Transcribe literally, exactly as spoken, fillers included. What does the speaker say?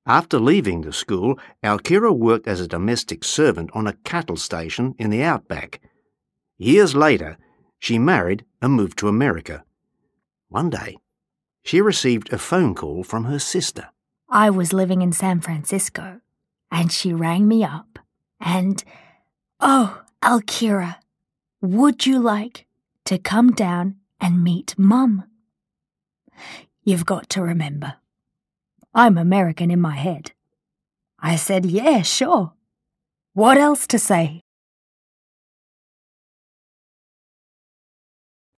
After leaving the school, Alkira worked as a domestic servant on a cattle station in the outback. Years later, she married and moved to America. One day, she received a phone call from her sister. I was living in San Francisco, and she rang me up, and, oh, Alkira, would you like to come down and meet Mum? You've got to remember, I'm American in my head. I said, yeah, sure. What else to say?